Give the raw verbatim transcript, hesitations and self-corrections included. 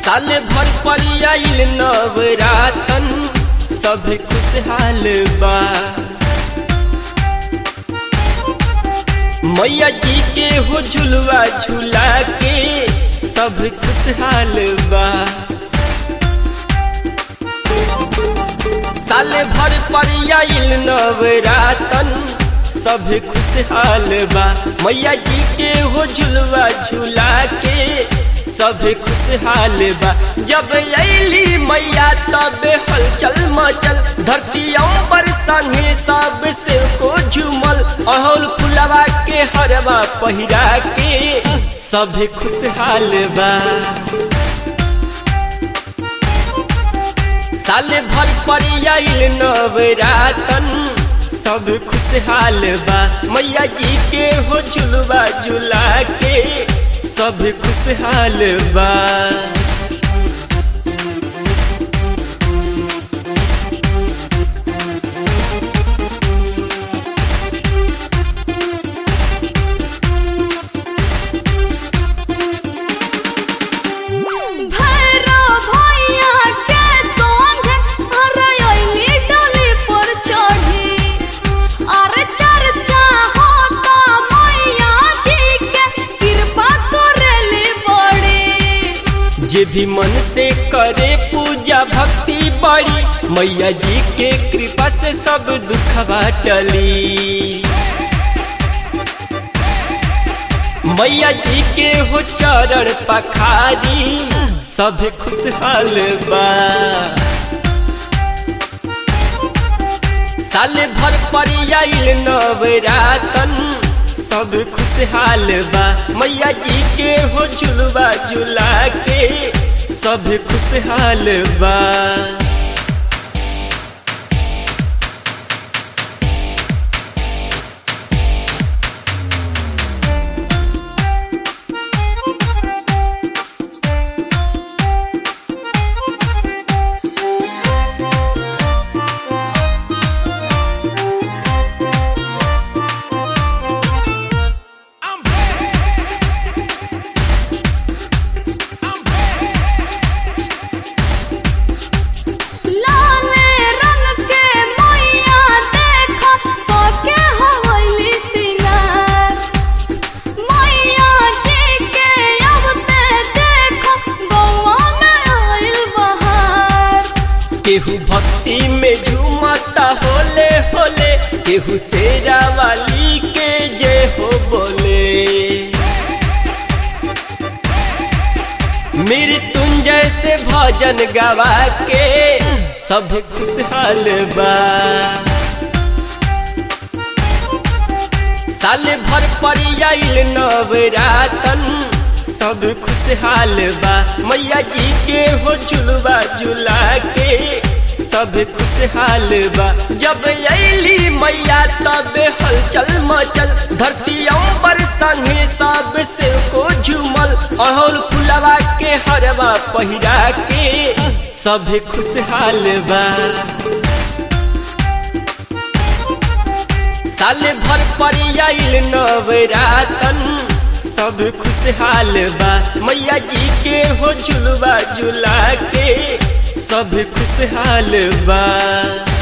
साल भर पर आइल नवरातन सब खुशहाल बा। मैया जी के हो झुलवा झुला के सब खुशहाल बा। साल भर पर आइल नवरातन सब खुशहाल बा। मैया जी के हो झुलवा झुला के सब खुशहाल बा। जब अली मैया तब हलचल मचल, धरती अंबर संगे सब से को झूमल। अहल फुलवा के हरवा पहिरा के सब खुशहाल बा। साल भर पर आइल नवरातन सब खुशहाल बा। मैया जी के हो झुलवा झुला के सब खुशहाल बा। जे भी मन से करे पूजा भक्ति बड़ी, मैया जी के कृपा से सब दुखवा टली। मैया जी के हो चरण पखारी सब खुशहाल बा। साल भर पर आइल नवरातन सब खुशहाल बा। मैया जी के हो झुलवा झुला के सब खुशहाल बा। केहू भक्ति में झूमता होले होले, केहू शेरा वाली के जय हो बोले। मृत्युंजय से भजन गवा के सब खुशहाल बा। साल भर पर आइल नवरातन सब खुशहाल बा। मैया जी के हो झुलवा झुला के सब खुशहाल बा। जब अली मैया तब हलचल मचल, धरती अंबर संगे सब से को झूमल। अहल फुलवा के हरवा पहिरा के सब खुशहाल बा। साल भर पर आइल नवरातन सब खुशहाल बा। मैया जी के हो झुलवा झुला के सब खुशहाल बा।